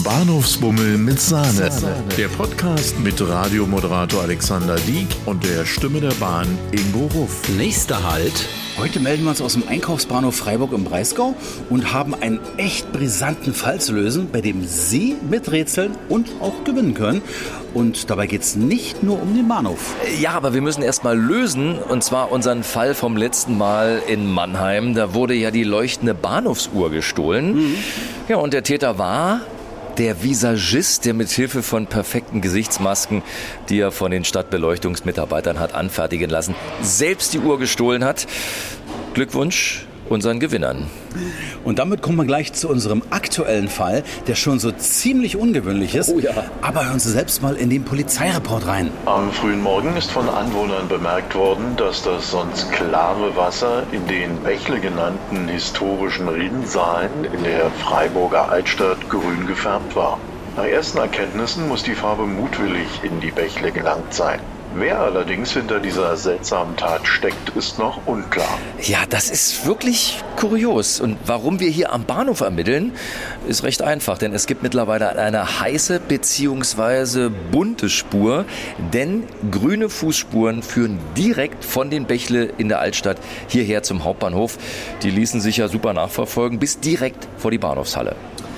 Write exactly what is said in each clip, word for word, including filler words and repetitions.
Bahnhofsbummel mit Sahne. Der Podcast mit Radiomoderator Alexander Dieck und der Stimme der Bahn Ingo Ruff. Nächster Halt. Heute melden wir uns aus dem Einkaufsbahnhof Freiburg im Breisgau und haben einen echt brisanten Fall zu lösen, bei dem Sie miträtseln und auch gewinnen können. Und dabei geht es nicht nur um den Bahnhof. Ja, aber wir müssen erst mal lösen, und zwar unseren Fall vom letzten Mal in Mannheim. Da wurde ja die leuchtende Bahnhofsuhr gestohlen. Mhm. Ja, und der Täter war der Visagist, der mit Hilfe von perfekten Gesichtsmasken, die er von den Stadtbeleuchtungsmitarbeitern hat anfertigen lassen, selbst die Uhr gestohlen hat. Glückwunsch unseren Gewinnern. Und damit kommen wir gleich zu unserem aktuellen Fall, der schon so ziemlich ungewöhnlich ist. Oh ja. Aber hören Sie selbst mal in den Polizeireport rein. Am frühen Morgen ist von Anwohnern bemerkt worden, dass das sonst klare Wasser in den Bächle genannten historischen Rinnsalen in der Freiburger Altstadt grün gefärbt war. Nach ersten Erkenntnissen muss die Farbe mutwillig in die Bächle gelangt sein. Wer allerdings hinter dieser seltsamen Tat steckt, ist noch unklar. Ja, das ist wirklich kurios. Und warum wir hier am Bahnhof ermitteln, ist recht einfach. Denn es gibt mittlerweile eine heiße bzw. bunte Spur. Denn grüne Fußspuren führen direkt von den Bächle in der Altstadt hierher zum Hauptbahnhof. Die ließen sich ja super nachverfolgen bis direkt vor die Bahnhofshalle.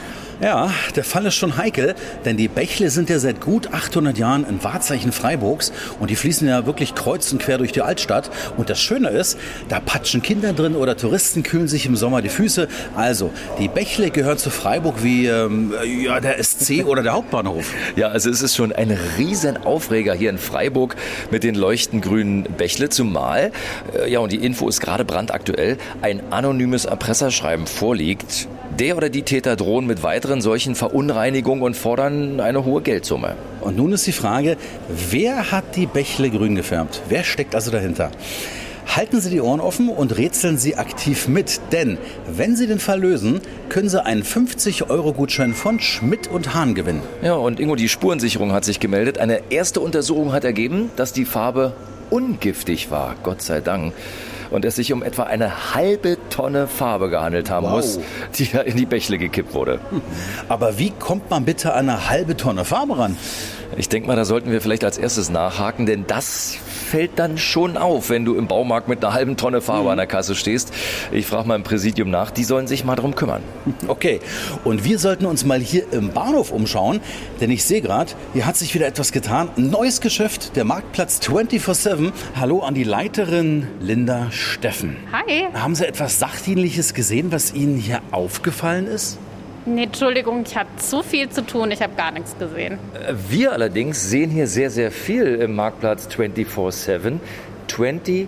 Ja, der Fall ist schon heikel, denn die Bächle sind ja seit gut achthundert Jahren ein Wahrzeichen Freiburgs und die fließen ja wirklich kreuz und quer durch die Altstadt. Und das Schöne ist, da patschen Kinder drin oder Touristen kühlen sich im Sommer die Füße. Also, die Bächle gehören zu Freiburg wie ähm, ja, der S C oder der Hauptbahnhof. Ja, also es ist schon ein riesen Aufreger hier in Freiburg mit den leuchtend grünen Bächle, zumal, äh, ja, und die Info ist gerade brandaktuell, ein anonymes Erpresserschreiben vorliegt. Der oder die Täter drohen mit weiteren solchen Verunreinigungen und fordern eine hohe Geldsumme. Und nun ist die Frage, wer hat die Bächle grün gefärbt? Wer steckt also dahinter? Halten Sie die Ohren offen und rätseln Sie aktiv mit, denn wenn Sie den Fall lösen, können Sie einen fünfzig Euro Gutschein von Schmidt und Hahn gewinnen. Ja, und Ingo, die Spurensicherung hat sich gemeldet. Eine erste Untersuchung hat ergeben, dass die Farbe ungiftig war, Gott sei Dank. Und es sich um etwa eine halbe Tonne Farbe gehandelt haben wow. muss, die da in die Bächle gekippt wurde. Aber wie kommt man bitte an eine halbe Tonne Farbe ran? Ich denke mal, da sollten wir vielleicht als erstes nachhaken, denn das fällt dann schon auf, wenn du im Baumarkt mit einer halben Tonne Farbe mhm. an der Kasse stehst. Ich frage mal im Präsidium nach, die sollen sich mal drum kümmern. Okay, und wir sollten uns mal hier im Bahnhof umschauen, denn ich sehe gerade, hier hat sich wieder etwas getan. Ein neues Geschäft, der Marktplatz vierundzwanzig sieben. Hallo an die Leiterin Linda Steffen. Hi. Haben Sie etwas Sachdienliches gesehen, was Ihnen hier aufgefallen ist? Nee, Entschuldigung, ich hatte zu viel zu tun, ich habe gar nichts gesehen. Wir allerdings sehen hier sehr, sehr viel im Marktplatz vierundzwanzig sieben. vierundzwanzig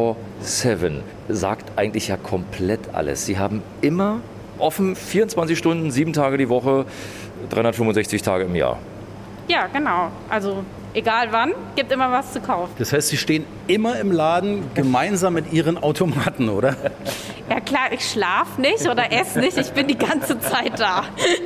sieben sagt eigentlich ja komplett alles. Sie haben immer offen, vierundzwanzig Stunden, sieben Tage die Woche, dreihundertfünfundsechzig Tage im Jahr. Ja, genau. Also egal wann, gibt immer was zu kaufen. Das heißt, Sie stehen immer im Laden gemeinsam mit Ihren Automaten, oder? Ja klar, ich schlafe nicht oder esse nicht, ich bin die ganze Zeit da.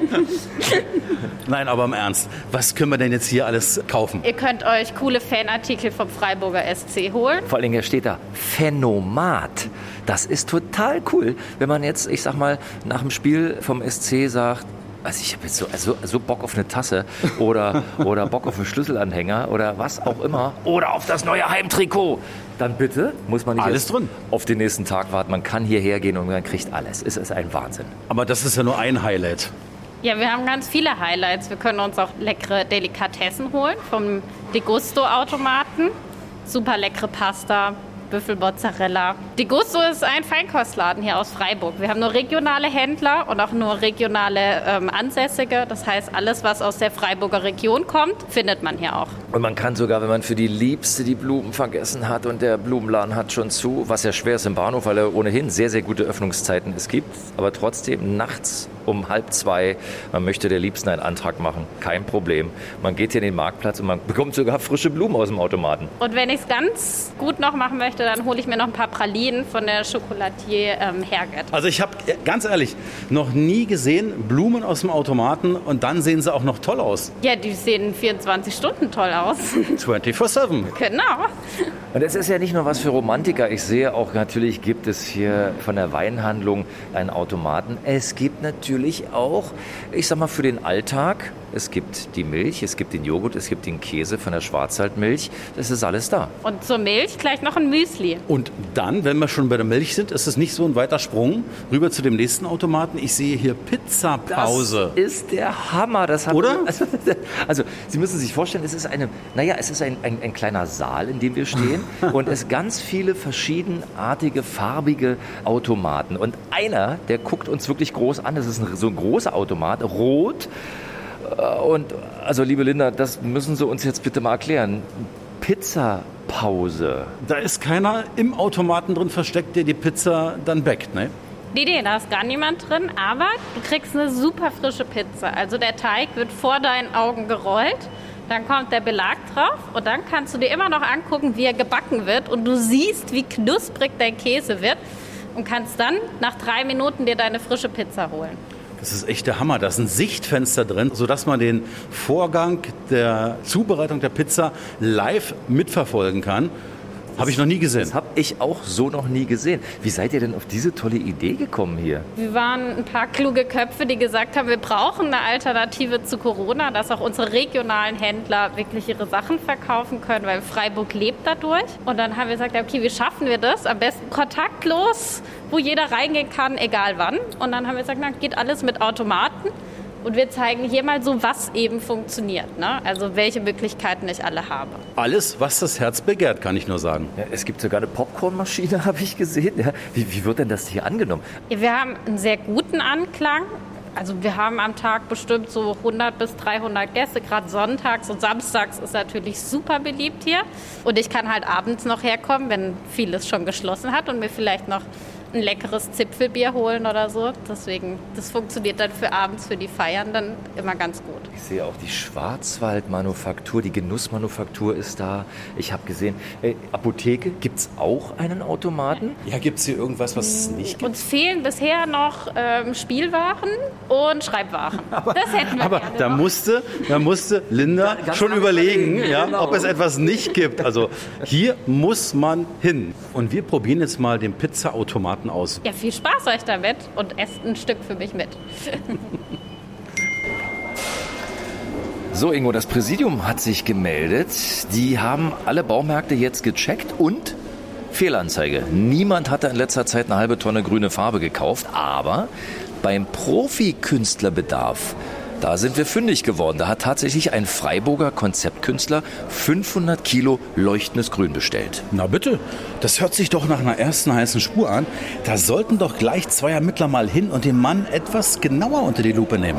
Nein, aber im Ernst, was können wir denn jetzt hier alles kaufen? Ihr könnt euch coole Fanartikel vom Freiburger S C holen. Vor allen Dingen, hier steht da Phänomat. Das ist total cool, wenn man jetzt, ich sag mal, nach dem Spiel vom S C sagt, also ich habe jetzt so, also, so Bock auf eine Tasse oder, oder Bock auf einen Schlüsselanhänger oder was auch immer. Oder auf das neue Heimtrikot. Dann bitte, muss man nicht alles drin. Auf den nächsten Tag warten. Man kann hierher gehen und man kriegt alles. Es ist ein Wahnsinn. Aber das ist ja nur ein Highlight. Ja, wir haben ganz viele Highlights. Wir können uns auch leckere Delikatessen holen vom Degusto-Automaten. Super leckere Pasta, Büffelmozzarella. Degusto ist ein Feinkostladen hier aus Freiburg. Wir haben nur regionale Händler und auch nur regionale ähm, Ansässige. Das heißt, alles, was aus der Freiburger Region kommt, findet man hier auch. Und man kann sogar, wenn man für die Liebste die Blumen vergessen hat und der Blumenladen hat schon zu, was ja schwer ist im Bahnhof, weil er ohnehin sehr, sehr gute Öffnungszeiten es gibt, aber trotzdem nachts um halb zwei, man möchte der Liebsten einen Antrag machen, kein Problem. Man geht hier in den Marktplatz und man bekommt sogar frische Blumen aus dem Automaten. Und wenn ich es ganz gut noch machen möchte, möchte, dann hole ich mir noch ein paar Pralinen von der Chocolatier ähm, Herget. Also ich habe, ganz ehrlich, noch nie gesehen, Blumen aus dem Automaten und dann sehen sie auch noch toll aus. Ja, die sehen vierundzwanzig Stunden toll aus. vierundzwanzig sieben. Genau. Und es ist ja nicht nur was für Romantiker. Ich sehe auch, natürlich gibt es hier von der Weinhandlung einen Automaten. Es gibt natürlich auch, ich sag mal, für den Alltag, es gibt die Milch, es gibt den Joghurt, es gibt den Käse von der Schwarzwaldmilch. Das ist alles da. Und zur Milch gleich noch ein Müsli. Und dann, wenn wir schon bei der Milch sind, ist es nicht so ein weiter Sprung rüber zu dem nächsten Automaten. Ich sehe hier Pizzapause. Das ist der Hammer. Das hat, Oder? Also, also, Sie müssen sich vorstellen, es ist eine, naja, es ist ein, ein, ein kleiner Saal, in dem wir stehen und es ganz viele verschiedenartige, farbige Automaten. Und einer, der guckt uns wirklich groß an. Das ist ein, so ein großer Automat, rot. Und also, liebe Linda, das müssen Sie uns jetzt bitte mal erklären. Pizzapause. Da ist keiner im Automaten drin versteckt, der die Pizza dann backt, ne? Nee, nee, da ist gar niemand drin, aber du kriegst eine super frische Pizza. Also der Teig wird vor deinen Augen gerollt, dann kommt der Belag drauf und dann kannst du dir immer noch angucken, wie er gebacken wird und du siehst, wie knusprig dein Käse wird und kannst dann nach drei Minuten dir deine frische Pizza holen. Das ist echt der Hammer. Da ist ein Sichtfenster drin, sodass man den Vorgang der Zubereitung der Pizza live mitverfolgen kann. Habe ich noch nie gesehen. Das habe ich auch so noch nie gesehen. Wie seid ihr denn auf diese tolle Idee gekommen hier? Wir waren ein paar kluge Köpfe, die gesagt haben, wir brauchen eine Alternative zu Corona, dass auch unsere regionalen Händler wirklich ihre Sachen verkaufen können, weil Freiburg lebt dadurch. Und dann haben wir gesagt, okay, wie schaffen wir das? Am besten kontaktlos, wo jeder reingehen kann, egal wann. Und dann haben wir gesagt, na, geht alles mit Automaten. Und wir zeigen hier mal so, was eben funktioniert. Ne? Also welche Möglichkeiten ich alle habe. Alles, was das Herz begehrt, kann ich nur sagen. Ja, es gibt sogar eine Popcornmaschine, habe ich gesehen. Ja, wie, wie wird denn das hier angenommen? Wir haben einen sehr guten Anklang. Also wir haben am Tag bestimmt so hundert bis dreihundert Gäste. Gerade sonntags und samstags ist natürlich super beliebt hier. Und ich kann halt abends noch herkommen, wenn vieles schon geschlossen hat und mir vielleicht noch ein leckeres Zipfelbier holen oder so. Deswegen, das funktioniert dann für abends, für die Feiern dann immer ganz gut. Ich sehe auch die Schwarzwaldmanufaktur, die Genussmanufaktur ist da. Ich habe gesehen, äh, Apotheke, gibt es auch einen Automaten? Ja, gibt es hier irgendwas, was es nicht gibt? Uns fehlen bisher noch ähm, Spielwaren und Schreibwaren. Aber, das hätten wir aber gerne da noch. musste, da musste Linda Ganz schon überlegen, überlegen, ja, genau. ob es etwas nicht gibt. Also hier muss man hin. Und wir probieren jetzt mal den Pizzaautomaten aus. Ja, viel Spaß euch damit und esst ein Stück für mich mit. So, Ingo, das Präsidium hat sich gemeldet. Die haben alle Baumärkte jetzt gecheckt und Fehlanzeige. Niemand hatte in letzter Zeit eine halbe Tonne grüne Farbe gekauft, aber beim Profikünstlerbedarf, da sind wir fündig geworden. Da hat tatsächlich ein Freiburger Konzeptkünstler fünfhundert Kilo leuchtendes Grün bestellt. Na bitte, das hört sich doch nach einer ersten heißen Spur an. Da sollten doch gleich zwei Ermittler mal hin und den Mann etwas genauer unter die Lupe nehmen.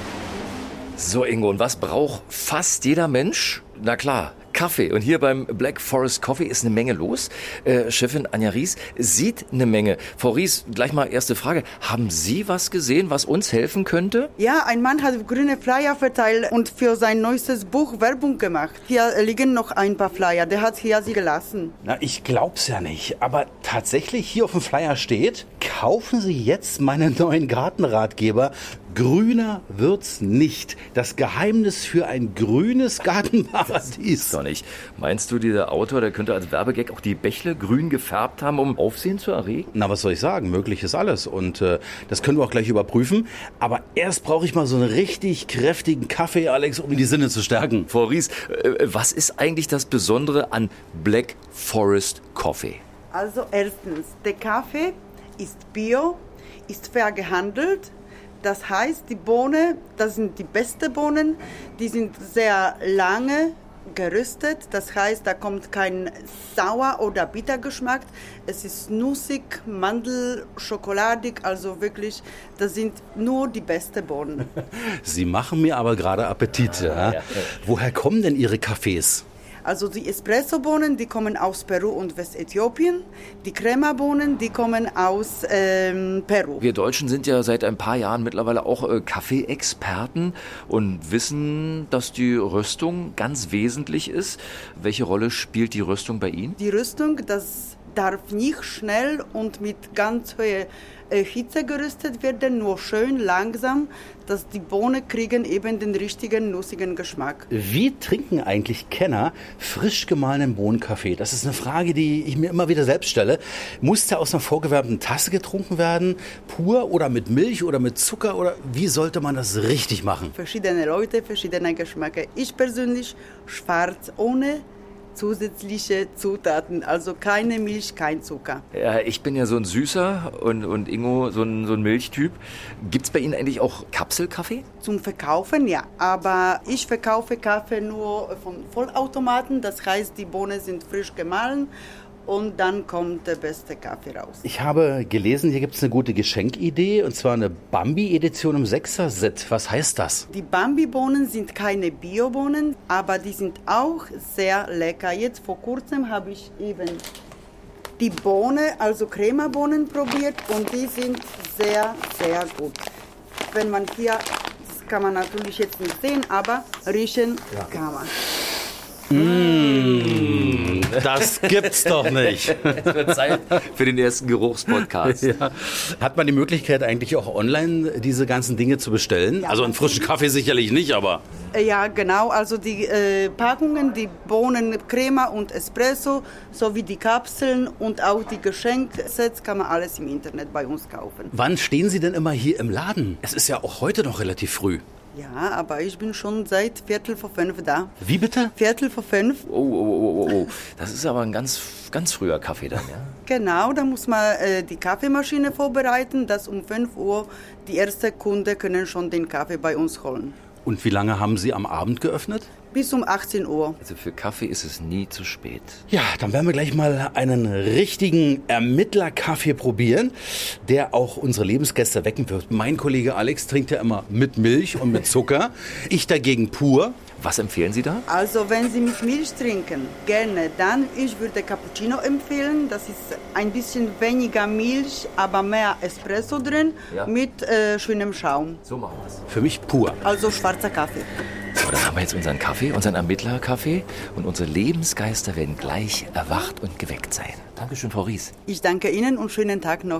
So, Ingo, und was braucht fast jeder Mensch? Na klar, Kaffee. Und hier beim Black Forest Coffee ist eine Menge los. Äh, Chefin Anja Ries sieht eine Menge. Frau Ries, gleich mal erste Frage. Haben Sie was gesehen, was uns helfen könnte? Ja, ein Mann hat grüne Flyer verteilt und für sein neuestes Buch Werbung gemacht. Hier liegen noch ein paar Flyer. Der hat hier sie gelassen. Na, ich glaub's ja nicht. Aber tatsächlich hier auf dem Flyer steht, kaufen Sie jetzt meinen neuen Gartenratgeber. Grüner wird's nicht. Das Geheimnis für ein grünes Gartenparadies. Doch nicht. Meinst du, dieser Autor, der könnte als Werbegag auch die Bächle grün gefärbt haben, um Aufsehen zu erregen? Na, was soll ich sagen? Möglich ist alles. Und äh, das können wir auch gleich überprüfen. Aber erst brauche ich mal so einen richtig kräftigen Kaffee, Alex, um die Sinne zu stärken. Frau Ries, äh, was ist eigentlich das Besondere an Black Forest Coffee? Also erstens, der Kaffee ist bio, ist fair gehandelt. Das heißt, die Bohnen, das sind die besten Bohnen, die sind sehr lange geröstet. Das heißt, da kommt kein sauer oder bitter Geschmack. Es ist nussig, Mandel, schokoladig, also wirklich, das sind nur die besten Bohnen. Sie machen mir aber gerade Appetit. Ja? Ja. Woher kommen denn Ihre Kaffees? Also die Espresso-Bohnen, die kommen aus Peru und Westäthiopien. Die Crema-Bohnen, die kommen aus ähm, Peru. Wir Deutschen sind ja seit ein paar Jahren mittlerweile auch äh, Kaffee-Experten und wissen, dass die Röstung ganz wesentlich ist. Welche Rolle spielt die Röstung bei Ihnen? Die Röstung, das darf nicht schnell und mit ganz hoher äh, Hitze geröstet werden, nur schön langsam, dass die Bohnen kriegen eben den richtigen nussigen Geschmack. Wie trinken eigentlich Kenner frisch gemahlenen Bohnenkaffee? Das ist eine Frage, die ich mir immer wieder selbst stelle. Muss der aus einer vorgewärmten Tasse getrunken werden, pur oder mit Milch oder mit Zucker? Oder wie sollte man das richtig machen? Verschiedene Leute, verschiedene Geschmäcker. Ich persönlich schwarz ohne zusätzliche Zutaten, also keine Milch, kein Zucker. Ja, ich bin ja so ein Süßer und, und Ingo so ein, so ein Milchtyp. Gibt es bei Ihnen eigentlich auch Kapselkaffee? Zum Verkaufen, ja, aber ich verkaufe Kaffee nur von Vollautomaten, das heißt, die Bohnen sind frisch gemahlen und dann kommt der beste Kaffee raus. Ich habe gelesen, hier gibt es eine gute Geschenkidee, und zwar eine Bambi-Edition im Sechser-Set. Was heißt das? Die Bambi-Bohnen sind keine Bio-Bohnen, aber die sind auch sehr lecker. Jetzt vor kurzem habe ich eben die Bohnen, also Crema-Bohnen probiert und die sind sehr, sehr gut. Wenn man hier, das kann man natürlich jetzt nicht sehen, aber riechen ja. kann man. Mmh, das gibt's doch nicht. Es wird Zeit für den ersten Geruchspodcast. Ja. Hat man die Möglichkeit eigentlich auch online diese ganzen Dinge zu bestellen? Ja. Also einen frischen Kaffee sicherlich nicht, aber... Ja, genau. Also die äh, Packungen, die Bohnen, Crema und Espresso, sowie die Kapseln und auch die Geschenksets kann man alles im Internet bei uns kaufen. Wann stehen Sie denn immer hier im Laden? Es ist ja auch heute noch relativ früh. Ja, aber ich bin schon seit Viertel vor fünf da. Wie bitte? Viertel vor fünf. Oh, oh, oh, oh, oh. Das ist aber ein ganz, ganz früher Kaffee dann, ja? Genau, da muss man äh, die Kaffeemaschine vorbereiten, dass um fünf Uhr die ersten Kunden können schon den Kaffee bei uns holen. Und wie lange haben Sie am Abend geöffnet? Bis um achtzehn Uhr. Also für Kaffee ist es nie zu spät. Ja, dann werden wir gleich mal einen richtigen Ermittlerkaffee probieren, der auch unsere Lebensgäste wecken wird. Mein Kollege Alex trinkt ja immer mit Milch und mit Zucker. Ich dagegen pur. Was empfehlen Sie da? Also wenn Sie mit Milch trinken, gerne. Dann, ich würde Cappuccino empfehlen. Das ist ein bisschen weniger Milch, aber mehr Espresso drin, ja. mit äh, schönem Schaum. So machen wir es. Für mich pur. Also schwarzer Kaffee. So, dann haben wir jetzt unseren Kaffee, unseren Ermittlerkaffee, und unsere Lebensgeister werden gleich erwacht und geweckt sein. Dankeschön, Frau Ries. Ich danke Ihnen und schönen Tag noch.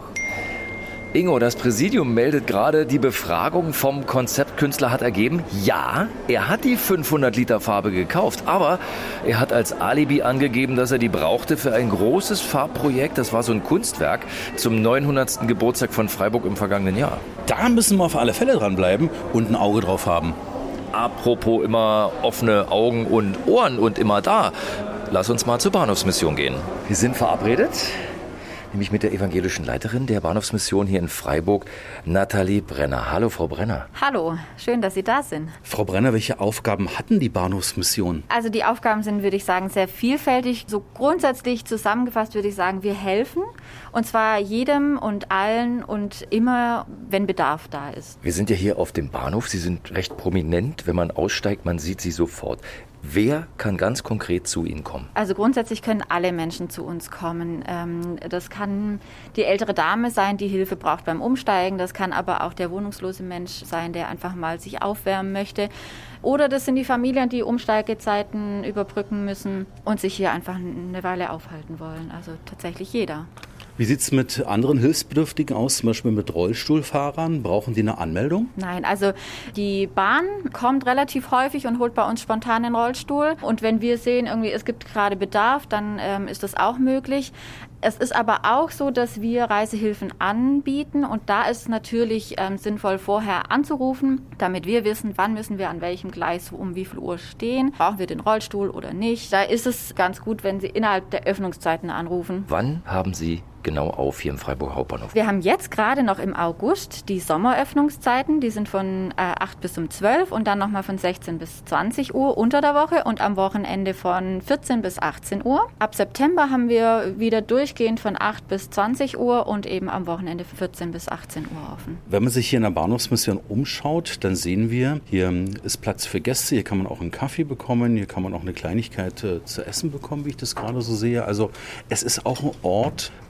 Ingo, das Präsidium meldet gerade, die Befragung vom Konzeptkünstler hat ergeben, ja, er hat die fünfhundert Liter Farbe gekauft, aber er hat als Alibi angegeben, dass er die brauchte für ein großes Farbprojekt, das war so ein Kunstwerk, zum neunhundertsten Geburtstag von Freiburg im vergangenen Jahr. Da müssen wir auf alle Fälle dranbleiben und ein Auge drauf haben. Apropos immer offene Augen und Ohren und immer da, lass uns mal zur Bahnhofsmission gehen. Wir sind verabredet, nämlich mit der evangelischen Leiterin der Bahnhofsmission hier in Freiburg, Nathalie Brenner. Hallo, Frau Brenner. Hallo, schön, dass Sie da sind. Frau Brenner, welche Aufgaben hatten die Bahnhofsmission? Also die Aufgaben sind, würde ich sagen, sehr vielfältig. So grundsätzlich zusammengefasst würde ich sagen, wir helfen. Und zwar jedem und allen und immer, wenn Bedarf da ist. Wir sind ja hier auf dem Bahnhof. Sie sind recht prominent. Wenn man aussteigt, man sieht Sie sofort. Wer kann ganz konkret zu Ihnen kommen? Also grundsätzlich können alle Menschen zu uns kommen. Das kann die ältere Dame sein, die Hilfe braucht beim Umsteigen. Das kann aber auch der wohnungslose Mensch sein, der einfach mal sich aufwärmen möchte. Oder das sind die Familien, die Umsteigezeiten überbrücken müssen und sich hier einfach eine Weile aufhalten wollen. Also tatsächlich jeder. Wie sieht es mit anderen Hilfsbedürftigen aus, zum Beispiel mit Rollstuhlfahrern? Brauchen die eine Anmeldung? Nein, also die Bahn kommt relativ häufig und holt bei uns spontan den Rollstuhl. Und wenn wir sehen, irgendwie es gibt gerade Bedarf, dann ähm, ist das auch möglich. Es ist aber auch so, dass wir Reisehilfen anbieten und da ist es natürlich ähm, sinnvoll, vorher anzurufen, damit wir wissen, wann müssen wir an welchem Gleis um wie viel Uhr stehen. Brauchen wir den Rollstuhl oder nicht? Da ist es ganz gut, wenn Sie innerhalb der Öffnungszeiten anrufen. Wann haben Sie genau auf hier im Freiburger Hauptbahnhof? Wir haben jetzt gerade noch im August die Sommeröffnungszeiten. Die sind von äh, acht bis um zwölf und dann nochmal von sechzehn bis zwanzig Uhr unter der Woche und am Wochenende von vierzehn bis achtzehn Uhr. Ab September haben wir wieder durchgehend von acht bis zwanzig Uhr und eben am Wochenende von vierzehn bis achtzehn Uhr offen. Wenn man sich hier in der Bahnhofsmission umschaut, dann sehen wir, hier ist Platz für Gäste, hier kann man auch einen Kaffee bekommen, hier kann man auch eine Kleinigkeit äh, zu essen bekommen, wie ich das gerade so sehe. Also es ist auch ein Ort,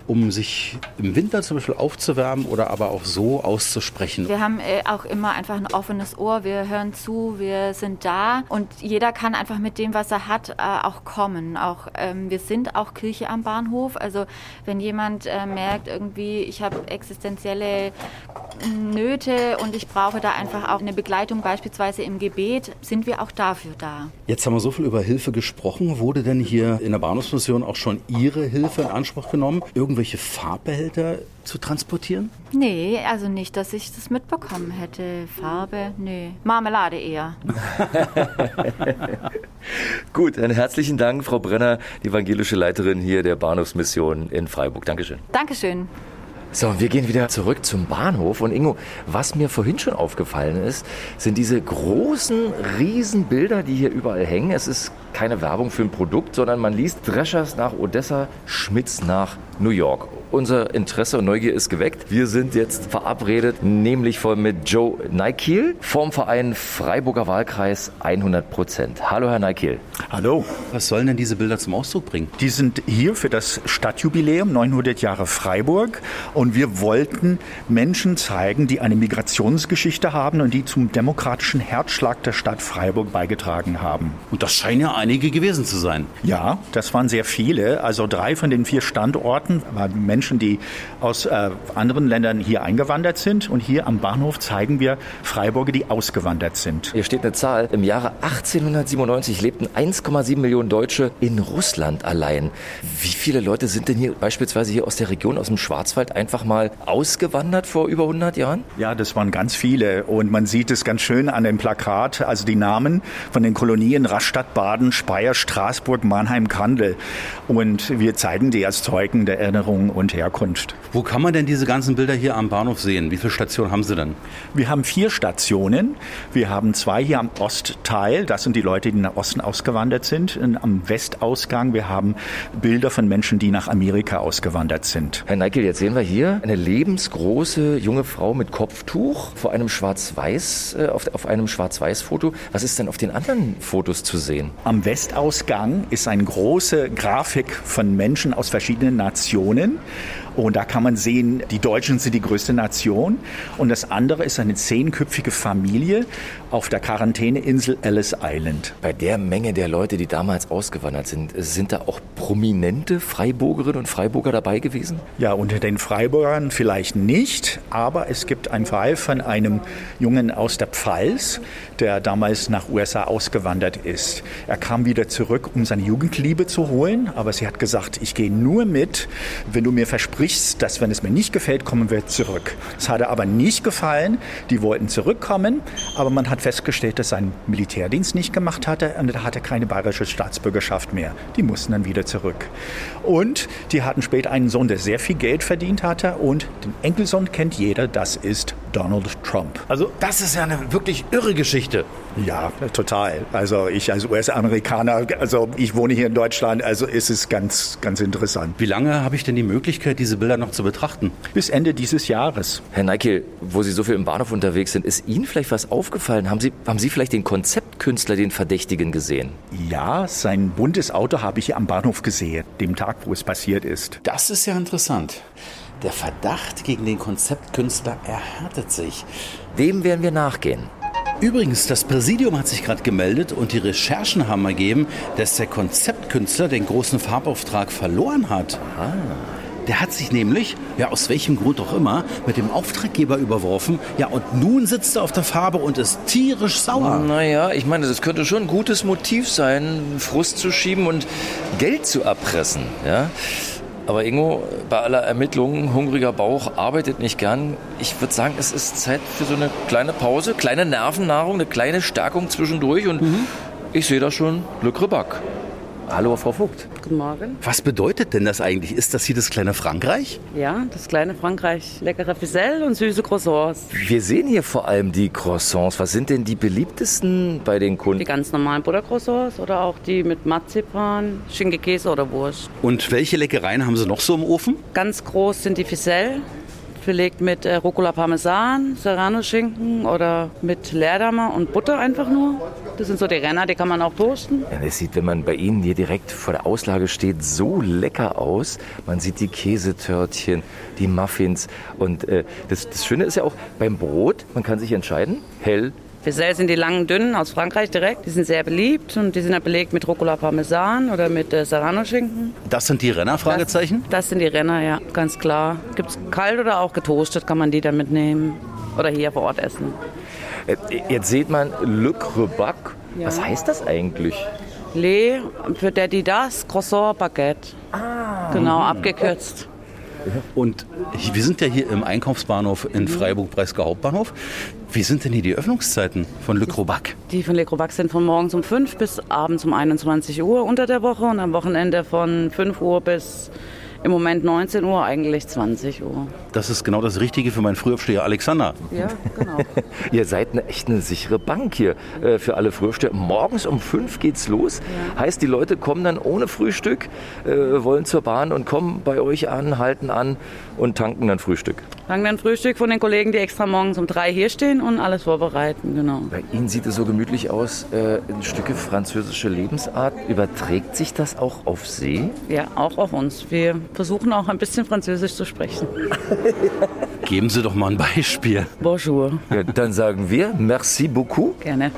um sich im Winter zum Beispiel aufzuwärmen oder aber auch so auszusprechen? Wir haben äh, auch immer einfach ein offenes Ohr, wir hören zu, wir sind da und jeder kann einfach mit dem, was er hat, äh, auch kommen. Auch, ähm, wir sind auch Kirche am Bahnhof, also wenn jemand äh, merkt, irgendwie ich habe existenzielle Nöte und ich brauche da einfach auch eine Begleitung, beispielsweise im Gebet, sind wir auch dafür da. Jetzt haben wir so viel über Hilfe gesprochen. Wurde denn hier in der Bahnhofsmission auch schon Ihre Hilfe in Anspruch genommen, irgendwelche Farbbehälter zu transportieren? Nee, also nicht, dass ich das mitbekommen hätte. Farbe, nee. Marmelade eher. Gut, einen herzlichen Dank, Frau Brenner, die evangelische Leiterin hier der Bahnhofsmission in Freiburg. Dankeschön. Dankeschön. So, wir gehen wieder zurück zum Bahnhof. Und Ingo, was mir vorhin schon aufgefallen ist, sind diese großen, riesen Bilder, die hier überall hängen. Es ist keine Werbung für ein Produkt, sondern man liest Dreschers nach Odessa, Schmitz nach New York. Unser Interesse und Neugier ist geweckt. Wir sind jetzt verabredet, nämlich voll mit Joe Nykiel vom Verein Freiburger Wahlkreis hundert Prozent. Hallo, Herr Nykiel. Hallo. Was sollen denn diese Bilder zum Ausdruck bringen? Die sind hier für das Stadtjubiläum neunhundert Jahre Freiburg und wir wollten Menschen zeigen, die eine Migrationsgeschichte haben und die zum demokratischen Herzschlag der Stadt Freiburg beigetragen haben. Und das scheinen ja einige gewesen zu sein. Ja, das waren sehr viele. Also drei von den vier Standorten waren Menschen, die aus äh, anderen Ländern hier eingewandert sind. Und hier am Bahnhof zeigen wir Freiburger, die ausgewandert sind. Hier steht eine Zahl. Im Jahre achtzehnhundertsiebenundneunzig lebten eins Komma sieben Millionen Deutsche in Russland allein. Wie viele Leute sind denn hier beispielsweise hier aus der Region, aus dem Schwarzwald, einfach mal ausgewandert vor über hundert Jahren? Ja, das waren ganz viele. Und man sieht es ganz schön an dem Plakat. Also die Namen von den Kolonien Rastatt, Baden, Speyer, Straßburg, Mannheim, Kandel. Und wir zeigen die als Zeugen der Erinnerung und Herkunft. Wo kann man denn diese ganzen Bilder hier am Bahnhof sehen? Wie viele Stationen haben Sie denn? Wir haben vier Stationen. Wir haben zwei hier am Ostteil. Das sind die Leute, die nach Osten ausgewandert sind. Und am Westausgang, wir haben Bilder von Menschen, die nach Amerika ausgewandert sind. Herr Nykiel, jetzt sehen wir hier eine lebensgroße junge Frau mit Kopftuch vor einem Schwarz-Weiß, äh, auf, auf einem Schwarz-Weiß-Foto. Was ist denn auf den anderen Fotos zu sehen? Am Westausgang ist eine große Grafik von Menschen aus verschiedenen Nationen. Und da kann man sehen, die Deutschen sind die größte Nation. Und das andere ist eine zehnköpfige Familie auf der Quarantäneinsel Ellis Island. Bei der Menge der Leute, die damals ausgewandert sind, sind da auch prominente Freiburgerinnen und Freiburger dabei gewesen? Ja, unter den Freiburgern vielleicht nicht. Aber es gibt einen Fall von einem Jungen aus der Pfalz, der damals nach U S A ausgewandert ist. Er kam wieder zurück, um seine Jugendliebe zu holen. Aber sie hat gesagt, ich gehe nur mit, wenn du mir versprichst, dass, wenn es mir nicht gefällt, kommen wir zurück. Das hat er aber nicht gefallen. Die wollten zurückkommen, aber man hat festgestellt, dass er seinen Militärdienst nicht gemacht hatte und da hatte er keine bayerische Staatsbürgerschaft mehr. Die mussten dann wieder zurück. Und die hatten später einen Sohn, der sehr viel Geld verdient hatte und den Enkelsohn kennt jeder, das ist Donald Trump. Also das ist ja eine wirklich irre Geschichte. Ja, total. Also ich als U S-Amerikaner, also ich wohne hier in Deutschland, also ist es ganz, ganz interessant. Wie lange habe ich denn die Möglichkeit, diese Bilder noch zu betrachten? Bis Ende dieses Jahres. Herr Nykiel, wo Sie so viel im Bahnhof unterwegs sind, ist Ihnen vielleicht was aufgefallen? Haben Sie, haben Sie vielleicht den Konzeptkünstler, den Verdächtigen, gesehen? Ja, sein buntes Auto habe ich hier am Bahnhof gesehen, dem Tag, wo es passiert ist. Das ist ja interessant. Der Verdacht gegen den Konzeptkünstler erhärtet sich. Dem werden wir nachgehen. Übrigens, das Präsidium hat sich gerade gemeldet und die Recherchen haben ergeben, dass der Konzeptkünstler den großen Farbauftrag verloren hat. Ah. Der hat sich nämlich, ja aus welchem Grund auch immer, mit dem Auftraggeber überworfen. Ja, und nun sitzt er auf der Farbe und ist tierisch sauer. Naja, ich meine, das könnte schon ein gutes Motiv sein, Frust zu schieben und Geld zu erpressen, ja. Aber Ingo, bei aller Ermittlung, hungriger Bauch arbeitet nicht gern. Ich würde sagen, es ist Zeit für so eine kleine Pause, kleine Nervennahrung, eine kleine Stärkung zwischendurch. Und mhm. ich sehe da schon Le Crebac. Hallo, Frau Vogt. Guten Morgen. Was bedeutet denn das eigentlich? Ist das hier das kleine Frankreich? Ja, das kleine Frankreich. Leckere Ficelle und süße Croissants. Wir sehen hier vor allem die Croissants. Was sind denn die beliebtesten bei den Kunden? Die ganz normalen Buttercroissants oder auch die mit Marzipan, Schinken, Käse oder Wurst. Und welche Leckereien haben Sie noch so im Ofen? Ganz groß sind die Ficelle belegt mit äh, Rucola Parmesan, Serrano-Schinken oder mit Leerdammer und Butter einfach nur. Das sind so die Renner, die kann man auch toasten. Ja, das sieht, wenn man bei Ihnen hier direkt vor der Auslage steht, so lecker aus. Man sieht die Käsetörtchen, die Muffins. Und äh, das, das Schöne ist ja auch beim Brot, man kann sich entscheiden, hell. Speziell sind die langen, dünnen aus Frankreich direkt. Die sind sehr beliebt und die sind ja belegt mit Rucola Parmesan oder mit äh, Serrano-Schinken. Das sind die Renner, Fragezeichen? Das, das sind die Renner, ja, ganz klar. Gibt's kalt oder auch getoastet, kann man die dann mitnehmen oder hier vor Ort essen. Äh, jetzt sieht man Le Crebac. Ja. Was heißt das eigentlich? Le, für der die das, Croissant Baguette. Ah. Genau, abgekürzt. Und wir sind ja hier im Einkaufsbahnhof in Freiburg-Breisgau Hauptbahnhof. Wie sind denn hier die Öffnungszeiten von Le Crebac? Die von Le Crebac sind von morgens um fünf bis abends um einundzwanzig Uhr unter der Woche und am Wochenende von fünf Uhr bis im Moment neunzehn Uhr, eigentlich zwanzig Uhr. Das ist genau das Richtige für meinen Frühaufsteher Alexander. Ja, genau. Ihr seid eine, echt eine sichere Bank hier äh, für alle Frühaufsteher. Morgens um fünf geht's los. Ja. Heißt, die Leute kommen dann ohne Frühstück, äh, wollen zur Bahn und kommen bei euch an, halten an und tanken dann Frühstück. Tanken dann Frühstück von den Kollegen, die extra morgens um drei hier stehen und alles vorbereiten, genau. Bei Ihnen sieht es so gemütlich aus. Äh, ein Stücke französische Lebensart. Überträgt sich das auch auf See? Ja, auch auf uns. Wir versuchen auch ein bisschen Französisch zu sprechen. Geben Sie doch mal ein Beispiel. Bonjour. Ja, dann sagen wir merci beaucoup. Gerne.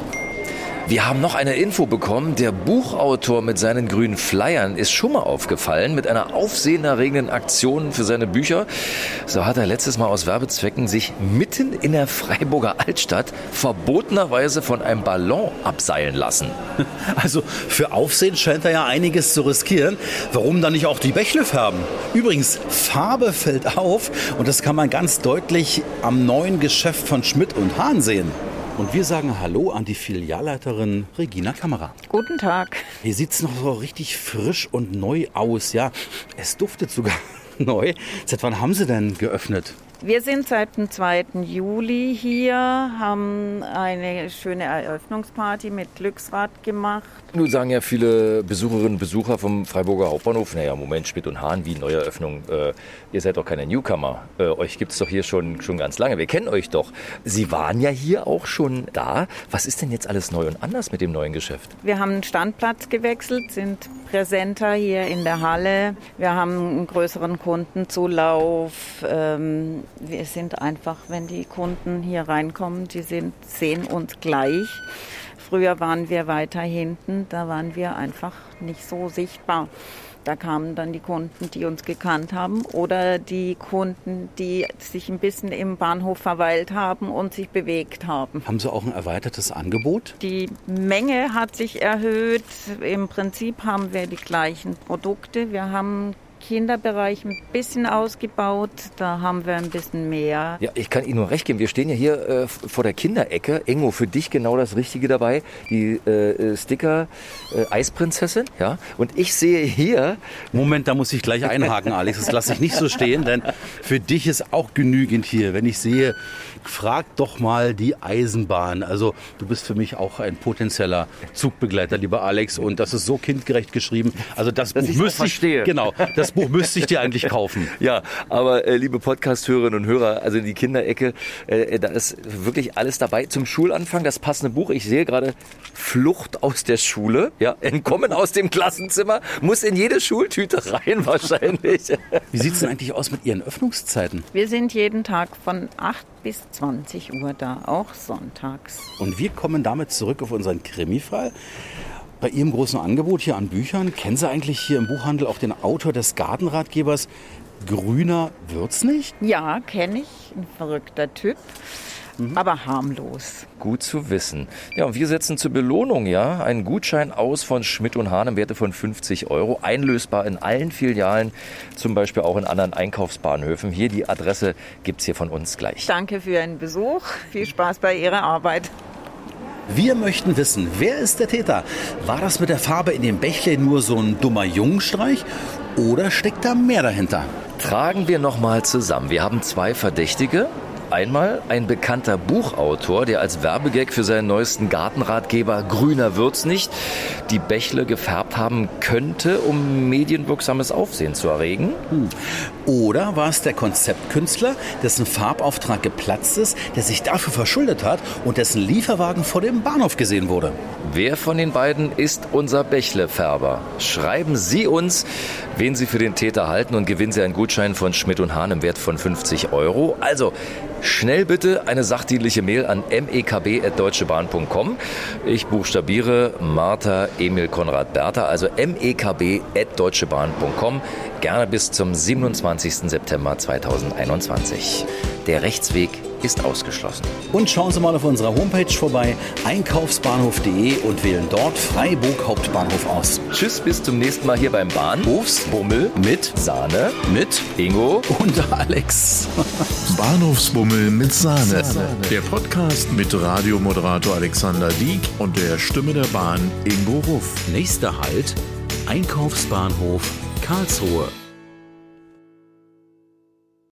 Wir haben noch eine Info bekommen. Der Buchautor mit seinen grünen Flyern ist schon mal aufgefallen mit einer aufsehenerregenden Aktion für seine Bücher. So hat er letztes Mal aus Werbezwecken sich mitten in der Freiburger Altstadt verbotenerweise von einem Ballon abseilen lassen. Also für Aufsehen scheint er ja einiges zu riskieren. Warum dann nicht auch die Bächle färben? Übrigens, Farbe fällt auf und das kann man ganz deutlich am neuen Geschäft von Schmidt und Hahn sehen. Und wir sagen Hallo an die Filialleiterin Regina Kammerer. Guten Tag. Hier sieht es noch so richtig frisch und neu aus. Ja, es duftet sogar neu. Seit wann haben Sie denn geöffnet? Wir sind seit dem zweiten Juli hier, haben eine schöne Eröffnungsparty mit Glücksrad gemacht. Nun sagen ja viele Besucherinnen und Besucher vom Freiburger Hauptbahnhof, naja, Moment, Schmidt und Hahn, wie Neueröffnung, äh, ihr seid doch keine Newcomer, äh, euch gibt es doch hier schon, schon ganz lange, wir kennen euch doch. Sie waren ja hier auch schon da. Was ist denn jetzt alles neu und anders mit dem neuen Geschäft? Wir haben einen Standplatz gewechselt, sind präsenter hier in der Halle. Wir haben einen größeren Kundenzulauf. Ähm, wir sind einfach, wenn die Kunden hier reinkommen, die sind, sehen uns gleich. Früher waren wir weiter hinten, da waren wir einfach nicht so sichtbar. Da kamen dann die Kunden, die uns gekannt haben oder die Kunden, die sich ein bisschen im Bahnhof verweilt haben und sich bewegt haben. Haben Sie auch ein erweitertes Angebot? Die Menge hat sich erhöht. Im Prinzip haben wir die gleichen Produkte. Wir haben Kinderbereich ein bisschen ausgebaut, da haben wir ein bisschen mehr. Ja, ich kann Ihnen nur recht geben, wir stehen ja hier äh, vor der Kinderecke. Ingo, für dich genau das Richtige dabei, die äh, Sticker äh, Eisprinzessin, ja. Und ich sehe hier... Moment, da muss ich gleich einhaken, Alex, das lasse ich nicht so stehen, denn für dich ist auch genügend hier. Wenn ich sehe, frag doch mal die Eisenbahn. Also du bist für mich auch ein potenzieller Zugbegleiter, lieber Alex, und das ist so kindgerecht geschrieben. Also das Dass Buch müsste ich, genau, das Buch müsste ich dir eigentlich kaufen. Ja, aber äh, liebe Podcast-Hörerinnen und Hörer, also die Kinderecke, äh, da ist wirklich alles dabei. Zum Schulanfang das passende Buch. Ich sehe gerade Flucht aus der Schule, ja, Entkommen aus dem Klassenzimmer, muss in jede Schultüte rein wahrscheinlich. Wie sieht es denn eigentlich aus mit Ihren Öffnungszeiten? Wir sind jeden Tag von acht bis zwanzig Uhr da, auch sonntags. Und wir kommen damit zurück auf unseren Krimi-Fall. Bei Ihrem großen Angebot hier an Büchern, kennen Sie eigentlich hier im Buchhandel auch den Autor des Gartenratgebers Grüner wird's nicht? Ja, kenne ich. Ein verrückter Typ, mhm. aber harmlos. Gut zu wissen. Ja, und wir setzen zur Belohnung ja einen Gutschein aus von Schmidt und Hahn im Werte von fünfzig Euro, einlösbar in allen Filialen, zum Beispiel auch in anderen Einkaufsbahnhöfen. Hier die Adresse gibt's hier von uns gleich. Danke für Ihren Besuch. Viel Spaß bei Ihrer Arbeit. Wir möchten wissen, wer ist der Täter? War das mit der Farbe in dem Bächle nur so ein dummer Jungenstreich oder steckt da mehr dahinter? Tragen wir nochmal zusammen. Wir haben zwei Verdächtige. Einmal ein bekannter Buchautor, der als Werbegag für seinen neuesten Gartenratgeber Grüner wird's nicht die Bächle gefärbt haben könnte, um medienwirksames Aufsehen zu erregen. Hm. Oder war es der Konzeptkünstler, dessen Farbauftrag geplatzt ist, der sich dafür verschuldet hat und dessen Lieferwagen vor dem Bahnhof gesehen wurde? Wer von den beiden ist unser Bächle-Färber? Schreiben Sie uns, wen Sie für den Täter halten, und gewinnen Sie einen Gutschein von Schmidt und Hahn im Wert von fünfzig Euro. Also schnell bitte eine sachdienliche Mail an mekb at deutschebahn punkt com. Ich buchstabiere Martha Emil Konrad Bertha, also mekb at deutschebahn punkt com. Gerne bis zum siebenundzwanzigsten September zweitausendeinundzwanzig. Der Rechtsweg ist ausgeschlossen. Und schauen Sie mal auf unserer Homepage vorbei, einkaufsbahnhof punkt de, und wählen dort Freiburg Hauptbahnhof aus. Tschüss, bis zum nächsten Mal hier beim Bahnhofsbummel mit Sahne, mit Ingo und Alex. Bahnhofsbummel mit Sahne. Der Podcast mit Radiomoderator Alexander Dieck und der Stimme der Bahn Ingo Ruff. Nächster Halt, Einkaufsbahnhof Karlsruhe.